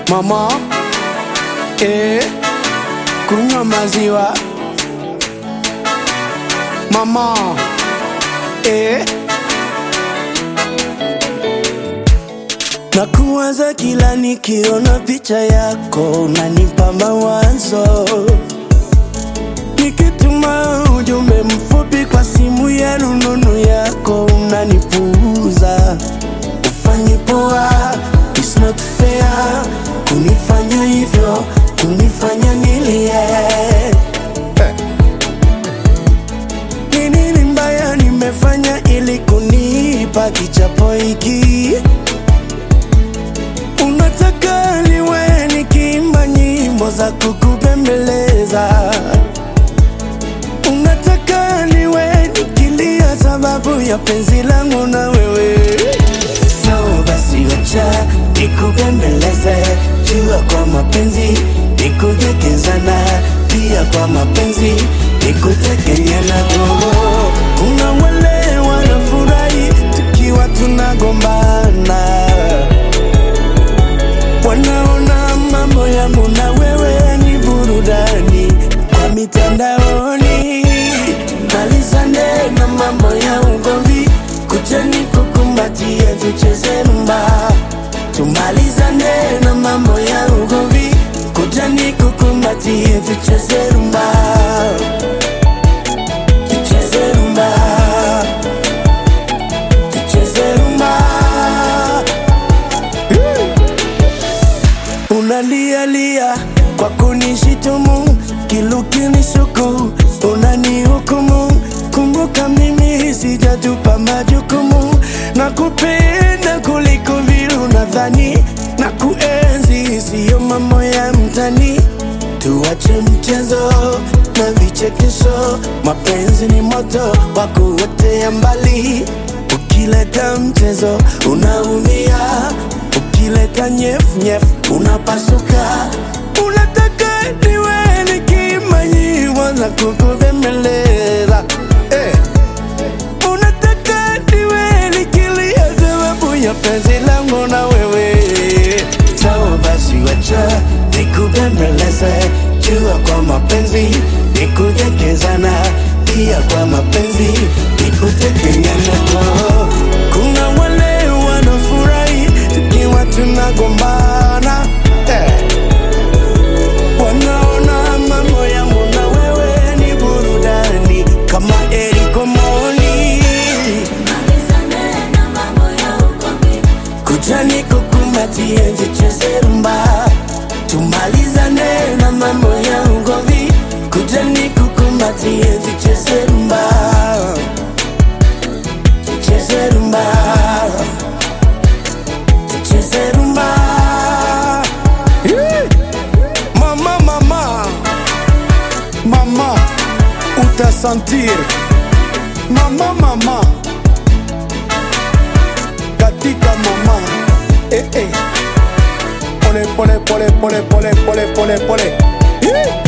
Mama, kunywa maziwa. Mama, nakuwaza kila nikiona picha yako, unanipa mawazo. Nikituma ujumbe mfupi kwa simu ya rununu yako, unanipuuza. Ufanyi poa, it's not fair kunifanya hivyo, kunifanya nilie. Nini mbaya nimefanya ili kunipa kichapo hiki? Unataka niwe nikiimba nyimbo za kukubembeleza, unataka niwe nikilia sababu ya penzi langu na wewe. So basi wacha nikubembeleze, jua kwa mapenzi nikujekezana, pia kwa mapenzi nikutekenyana. Kuna wale wanafurahi tukiwa tunagombana, wanaona mambo yangu na wewe ni burudani kwa mitandaoni. Malizane na mambo ya ugomvi, kuja nikukumbatie tucheze rumba. Tumalizane na mambo ya ugomvi, kuja nikukumbatie tucheze rumba. Tucheze rumba, tucheze rumba. Unalia kwa kunishitumu, kilukinishuku unanihukumu. Kumbuka mimi sijatupa majukumu, na kupenda kuliko vile unadhani, na kuenzi siyo mambo ya mtani. Tuache mchezo na vichekesho, mapenzi ni moto wa kuotea mbali. Ukileta mchezo unaumia, ukileta nyef unapasuka. Unataka niwe nikiimba nyimbo za kukubembeleza, unataka niwe nikilia sababu ya penzi langu na wewe. Sawa basi wacha nikubembeleze, jua kwa mapenzi nikujekezana, pia kwa mapenzi nikutekenyana. Kuna wale wanafurahi tukiwa tunagombana, wanaona mambo yangu na wewe ni burudani kama Eriko Moni. Kuja nikukumbatie tucheze rumba. Tumalizane na mambo ya ugomvi, kuja nikukumbatie tucheze rumba. Tucheze rumba, tucheze rumba. Mama, utasentir. Mama, katika mama. Pole.